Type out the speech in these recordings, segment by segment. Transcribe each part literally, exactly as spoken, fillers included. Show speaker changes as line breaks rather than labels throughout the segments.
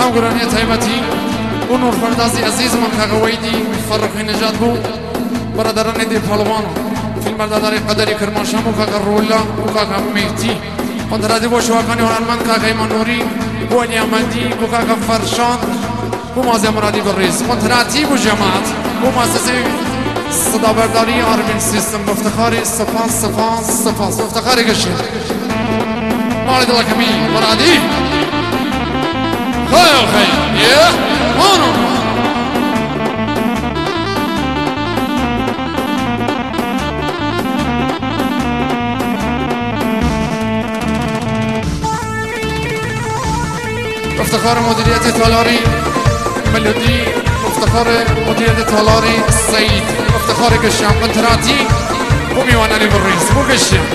بەڵام گورانیە تایبەتی بۆ نۆرفەردازی عەزیزمان کاغەوەیدی فەڕقی نەجات بوو بەڕەدەرانی دی پەڵوان فیلمبەرداداری قەدەری کرماشان بوو کاکە ڕۆلا و کاکە مێتی قۆنتراتی بۆ شەوەکانی هۆنەرمەند کاکە ئیمانووری بۆ ئەنیامەندی بۆ کاکە فەرشان بۆ مازیە مرادی بەڕێز قۆنتراتی بۆ جەماعەت بۆ مؤسسەی سەدابەرداری ئارمین سیستم بەفتەخاری سەپاس سەپاس سەپاس بەفتەخاری گەشت ماڵی دڵەکەمی مرادی خەیڵ خەیڵ یێ مانۆ افتخار مديرية تالاري ملودي افتخار مديرية تالاري سعيد افتخار قشام قنتراتي وميواناني بالرئيس مو قشام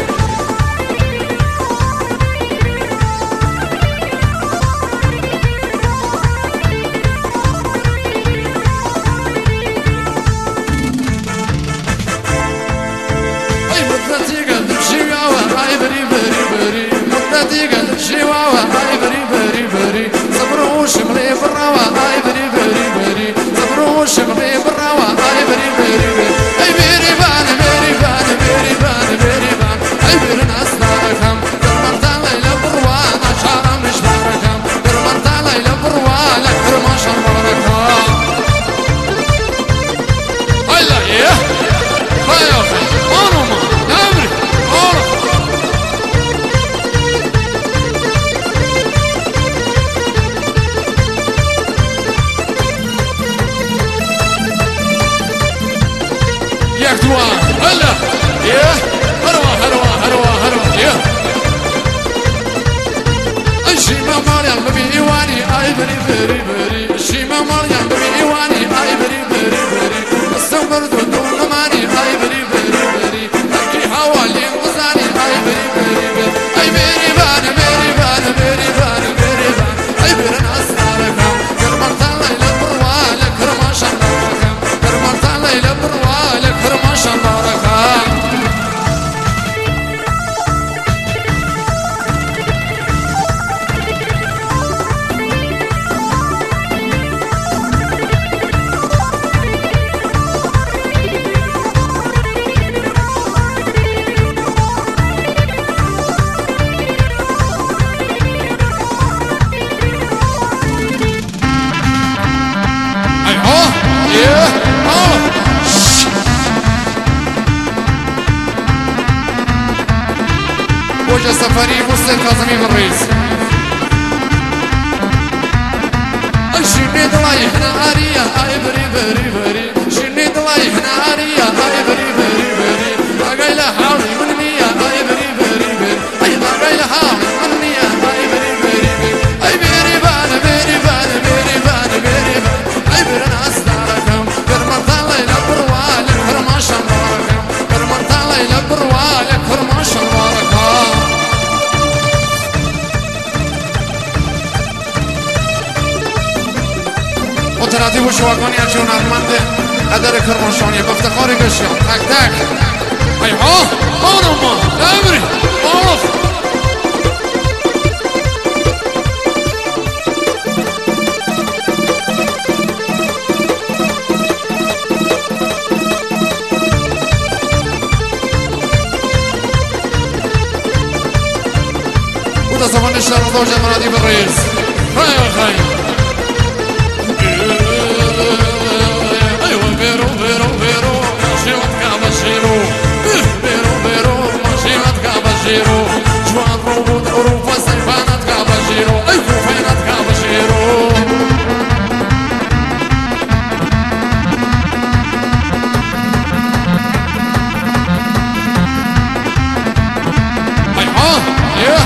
اي مدتي قد بشيواوا اي بري بري بري مدتي قد بشيواوا اي بري بري بري صبروا شملي براوا اي بري بري بري صبروا شملي براوا اي بري بري بري اي بري بان بري بان بري بان بري بان اي بري ناس ناركم درمرتا ليلة بروان اشارة مش باركم درمرتا ليلة بروان اكثر ما شمركم هلا ايه هيا اخي انا ما نمري انا ياك دوان هلا يه هروا هروا هروا هروا يه الشيمة مريم بإيواني اي بري بري بري الشيمة مريم بإيواني اي بري بري بري السمر دون ماني اي بري بري بري اكي حوالي غزاني اي بري بري بري اي بري بان بري بان بري بان بري بان اي بري ناس ناركم كرمرتا ليلة بروالك كرماشان ناركم كرمرتا ليلة بروالك كرماشان ناركم وجه سفري مسلم كاظمي بالرئيس شني دلاي احنا عارية اي بري بري بري شني دلاي احنا عارية اي بري بري بري اقايل حاولي من نية اي بري بري بري اي اقايل حاولي من نية اي بري بري بري اي بري بان بري بان بري بان بري بان اي بري ناس داركم كرمتا ليلة بروالك كرماشان باركم كرمتا ليلة بروالك كرماشان باركم قدراتی و شواکانی از هنرمند قدر کرمانشانی بافتخار گشیان تک تک ای ها خانم ما نمری آف و تا زمان شهر دوج مرادی بالرئیس خیر خیر Vero, vero, vero, masivat caballero. Vero, vero, masivat caballero. Joan robot Europa sayfanat caballero. Ay, kufanat caballero. Ay, ah, yeah.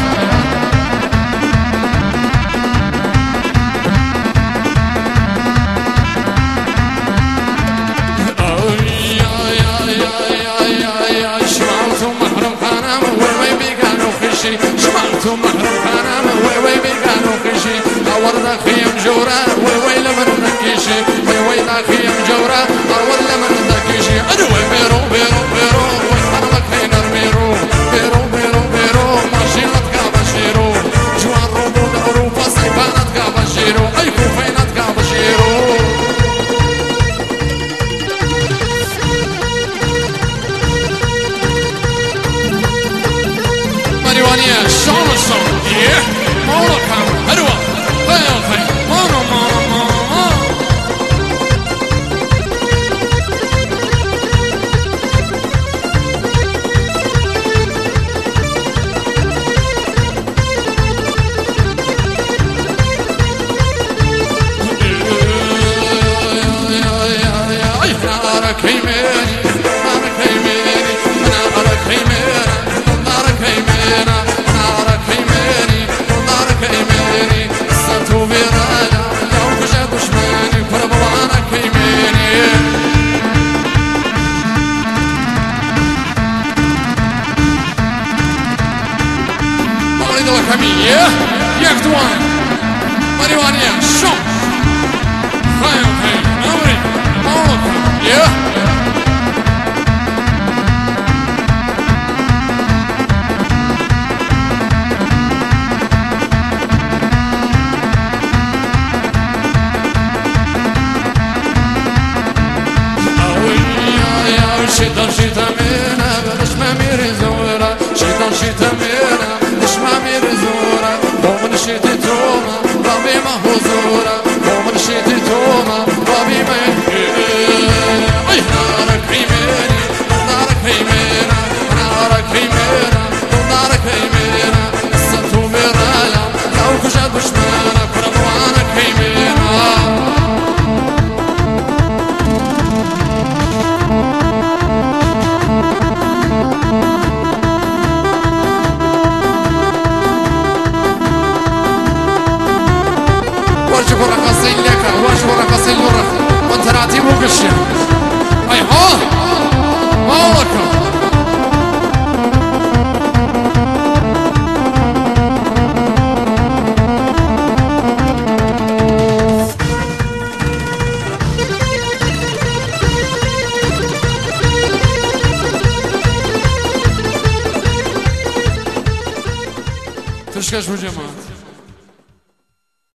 شمعتم محرم خانم وي وي بيقانو خشي أورد خيم جورا وي وي لمن نكيشي وي وي لا خيم جورا أورد لمن نكيشي أنا وي بيرو بيرو بيرو وي حرمك هينر بيرو بيرو بيرو بيرو ماشينة كابشيرو جوان روبو أوروبا سيبانة كابشيرو مروانية شلون شلون ايه مورو كامل حلوة خير خير مورو مورو مورو نارك يميني نارك يميني نارك يميني نارك يميني نارك يميني نارك يميني صرتو بيرانا لو كجا دشماني فربوانك يميني مريض الحمية ياك دوان مريوانية شو خير خير نوري مورك Yeah. شيطان شيطان مينا باش ما مير زورا شيطان شيطان مينا باش ما مير زورا ومن شيتي توما ربي ما هو زورا ومن شيتي توما ربي ما اي نارك يميني نارك يمينا نارك يمينا نارك يمينا صرتو مرايا لو كجا دشمانك رضوانك يمينا واجب رقصين لك واجب رقصين لك وانت راتي وقشة اي ها مالك تشكاش بجماعة